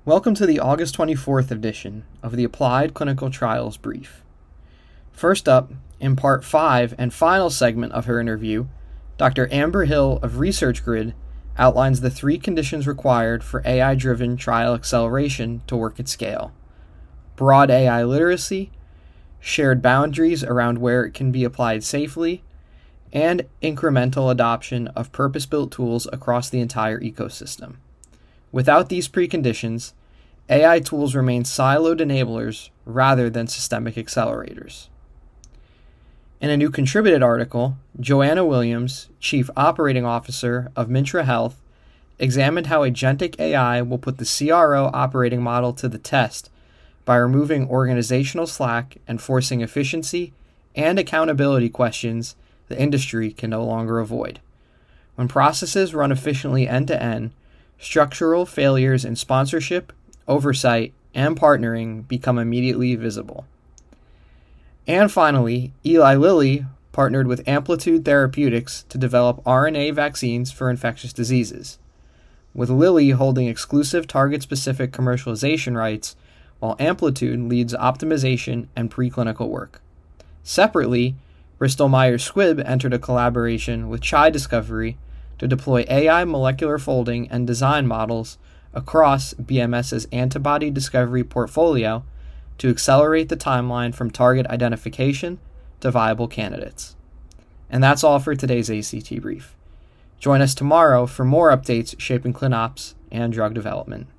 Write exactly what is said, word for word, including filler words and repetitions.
Welcome to the August twenty-fourth edition of the Applied Clinical Trials Brief. First up, in part five and final segment of her interview, Doctor Amber Hill of ResearchGrid outlines the three conditions required for A I-driven trial acceleration to work at scale: broad A I literacy, shared boundaries around where it can be applied safely, and incremental adoption of purpose-built tools across the entire ecosystem. Without these preconditions, A I tools remain siloed enablers rather than systemic accelerators. In a new contributed article, Joanna Williams, Chief Operating Officer of Mintra Health, examined how agentic A I will put the C R O operating model to the test by removing organizational slack and forcing efficiency and accountability questions the industry can no longer avoid. When processes run efficiently end-to-end, structural failures in sponsorship, oversight, and partnering become immediately visible. And finally, Eli Lilly partnered with Amplitude Therapeutics to develop R N A vaccines for infectious diseases, with Lilly holding exclusive target-specific commercialization rights, while Amplitude leads optimization and preclinical work. Separately, Bristol Myers Squibb entered a collaboration with Chai Discovery to deploy A I molecular folding and design models across BMS's antibody discovery portfolio to accelerate the timeline from target identification to viable candidates. And that's all for today's A C T Brief. Join us tomorrow for more updates shaping ClinOps and drug development.